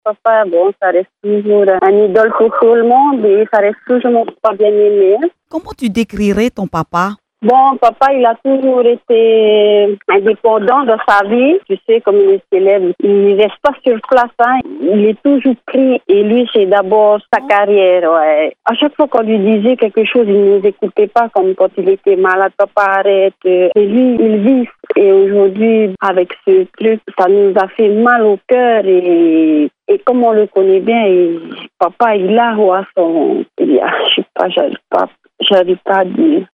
Papa, bon, ça reste toujours un idole pour tout le monde et ça reste toujours mon papa bien aimé. Comment tu décrirais ton papa? Bon, papa, il a toujours été indépendant dans sa vie. Tu sais, comme il est célèbre, il reste pas sur place, hein. Il est toujours pris. Et lui, c'est d'abord sa carrière, ouais. À chaque fois qu'on lui disait quelque chose, il ne nous écoutait pas, comme quand il était malade, papa arrête. Et lui, il vit. Et aujourd'hui, avec ce truc, ça nous a fait mal au cœur. Et comme on le connaît bien, papa, il a son... Je sais pas, j'arrive pas à dire.